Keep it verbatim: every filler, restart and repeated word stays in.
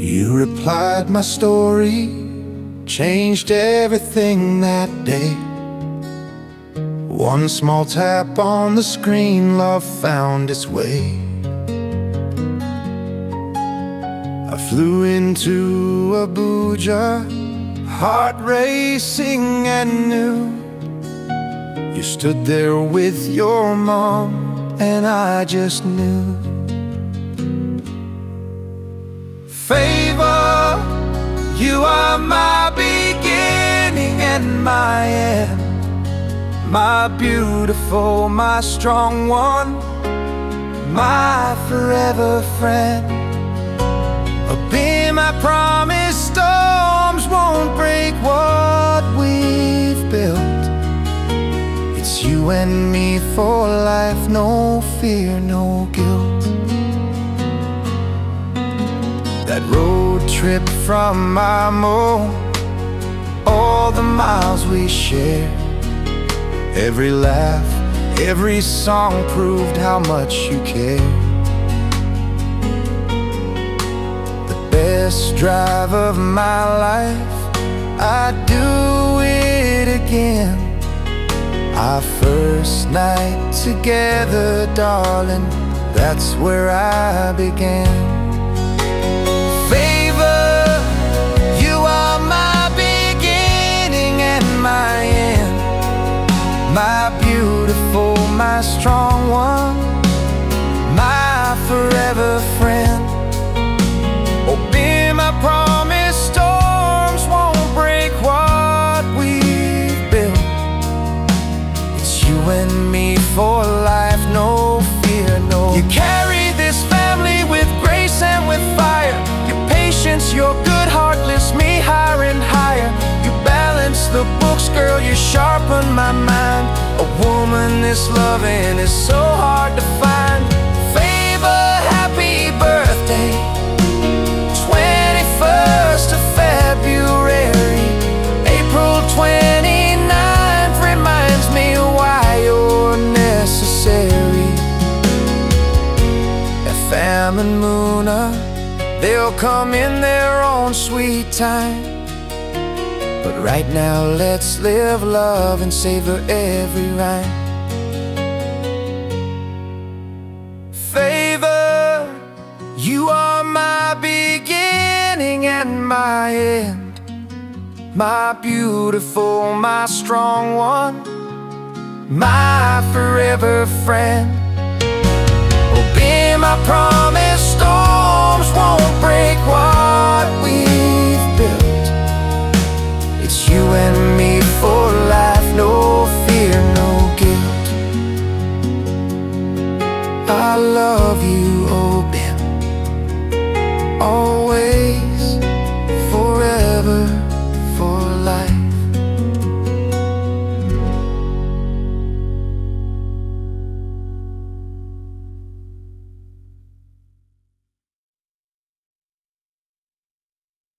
You replied my story, changed everything that day. One small tap on the screen, love found its way. I flew into Abuja, heart racing and new. You stood there with your mom, and I just knew. Favor, you are my beginning and my end, my beautiful, my strong one, my forever friend. Be my promise, storms won't break what we've built. It's you and me for life, no fear, no guilt. That road trip from Imo, all the miles we shared, every laugh, every song proved how much you cared. The best drive of my life, I'd do it again. Our first night together, darling, that's where I began. My beautiful, my strong one, my forever friend. Oh, be my promise, storms won't break what we've built. It's you and me for life, no fear, no. You carry this family with grace and with fire. Your patience, your good heart lifts me higher and higher. You balance the books, girl, you sharpen my mind. A woman this loving is so hard to find. Favor, happy birthday, twenty-first of February. April twenty-ninth reminds me why you're necessary. Epham and Muna, they'll come in their own sweet time. But right now let's live love and savor every rhyme. Favor, you are my beginning and my end, my beautiful, my strong one, my forever friend. Oh, be my promise, storms won't break what we've built. It's you and me for life, no fear, no guilt. I love you.